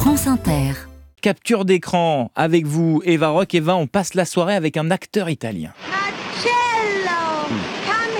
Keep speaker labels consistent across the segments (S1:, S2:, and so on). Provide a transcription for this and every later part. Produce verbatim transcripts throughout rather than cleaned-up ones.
S1: France Inter.
S2: Capture d'écran avec vous, Eva Rock. Eva, on passe la soirée avec un acteur italien.
S3: Marcello, come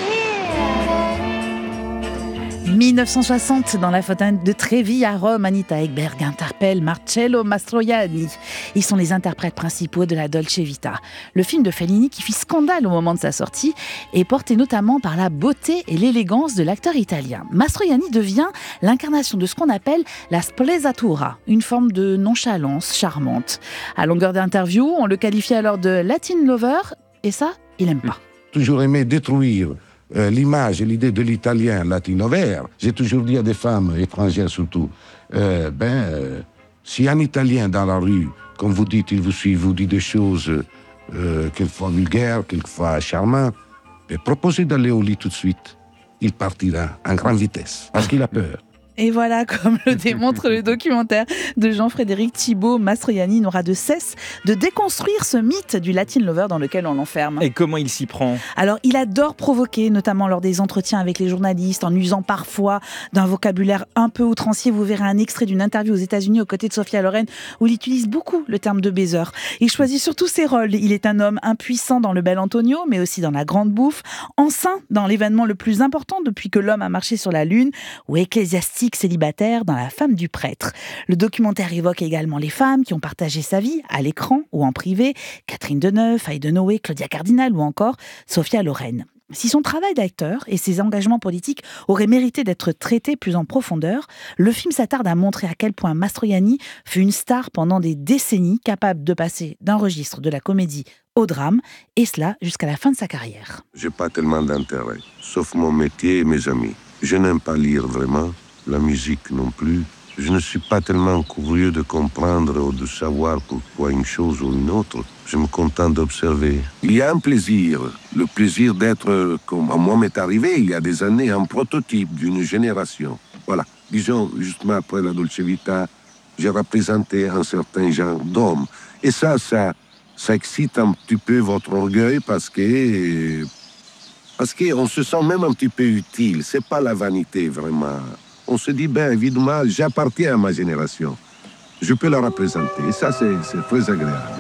S3: here.
S4: dix-neuf cent soixante, dans la fontaine de Trévi à Rome, Anita Ekberg interpelle Marcello Mastroianni. Ils sont les interprètes principaux de la Dolce Vita. Le film de Fellini qui fit scandale au moment de sa sortie est porté notamment par la beauté et l'élégance de l'acteur italien. Mastroianni devient l'incarnation de ce qu'on appelle la sprezzatura, une forme de nonchalance charmante. À longueur d'interview, on le qualifie alors de Latin lover, et ça, il n'aime pas.
S5: Toujours aimé détruire euh, l'image et l'idée de l'italien latino vert. J'ai toujours dit à des femmes étrangères surtout, euh, ben, euh, si un Italien dans la rue, comme vous dites, il vous suit, vous dit des choses euh, quelquefois vulgaires, quelquefois charmantes, ben, proposez d'aller au lit tout de suite. Il partira en grande vitesse, parce qu'il a peur.
S4: Et voilà, comme le démontre le documentaire de Jean-Frédéric Thibault, Mastroianni n'aura de cesse de déconstruire ce mythe du Latin lover dans lequel on l'enferme.
S2: Et comment il s'y prend ?
S4: Alors, il adore provoquer, notamment lors des entretiens avec les journalistes, en usant parfois d'un vocabulaire un peu outrancier. Vous verrez un extrait d'une interview aux États-Unis aux côtés de Sophia Loren où il utilise beaucoup le terme de baiser. Il choisit surtout ses rôles. Il est un homme impuissant dans Le Bel Antonio, mais aussi dans La Grande Bouffe, enceint dans l'événement le plus important depuis que l'homme a marché sur la Lune, ou ecclésiastique célibataire dans La Femme du prêtre. Le documentaire évoque également les femmes qui ont partagé sa vie à l'écran ou en privé, Catherine Deneuve, Faye Dunaway, Claudia Cardinal ou encore Sophia Loren. Si son travail d'acteur et ses engagements politiques auraient mérité d'être traités plus en profondeur, le film s'attarde à montrer à quel point Mastroianni fut une star pendant des décennies, capable de passer d'un registre de la comédie au drame, et cela jusqu'à la fin de sa carrière.
S5: J'ai pas tellement d'intérêt, sauf mon métier et mes amis. Je n'aime pas lire vraiment, la musique non plus. Je ne suis pas tellement curieux de comprendre ou de savoir pourquoi une chose ou une autre. Je me contente d'observer. Il y a un plaisir, le plaisir d'être, comme à moi m'est arrivé il y a des années, un prototype d'une génération. Voilà, disons, justement après la Dolce Vita, j'ai représenté un certain genre d'homme. Et ça, ça, ça excite un petit peu votre orgueil parce que... Parce qu'on se sent même un petit peu utile. C'est pas la vanité, vraiment. On se dit, ben évidemment, j'appartiens à ma génération. Je peux la représenter. Et ça, c'est, c'est très agréable.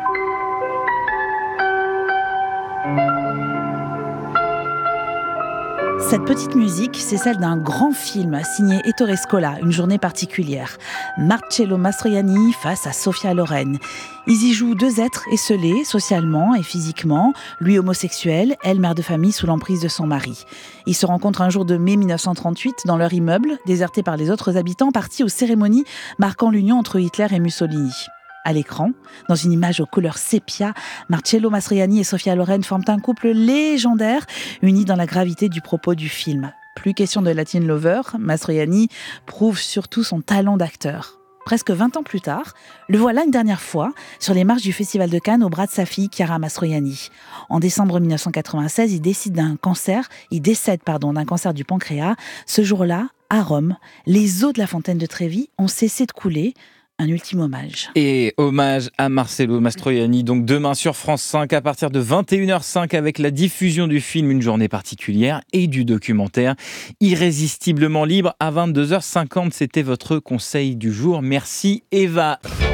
S4: Cette petite musique, c'est celle d'un grand film signé Ettore Scola, Une journée particulière. Marcello Mastroianni face à Sophia Loren. Ils y jouent deux êtres esseulés, socialement et physiquement, lui homosexuel, elle mère de famille sous l'emprise de son mari. Ils se rencontrent un jour de mai dix-neuf cent trente-huit dans leur immeuble, déserté par les autres habitants, partis aux cérémonies marquant l'union entre Hitler et Mussolini. À l'écran, dans une image aux couleurs sépia, Marcello Mastroianni et Sophia Loren forment un couple légendaire, unis dans la gravité du propos du film. Plus question de Latin lover, Mastroianni prouve surtout son talent d'acteur. Presque vingt ans plus tard, le voilà une dernière fois sur les marches du Festival de Cannes au bras de sa fille Chiara Mastroianni. En décembre dix-neuf cent quatre-vingt-seize, il décide d'un cancer, il décède pardon, d'un cancer du pancréas. Ce jour-là, à Rome, les eaux de la fontaine de Trévi ont cessé de couler. Un ultime hommage.
S2: Et hommage à Marcello Mastroianni, donc demain sur France cinq à partir de vingt et une heures cinq avec la diffusion du film Une journée particulière et du documentaire Irrésistiblement libre à vingt-deux heures cinquante. C'était votre conseil du jour. Merci Eva.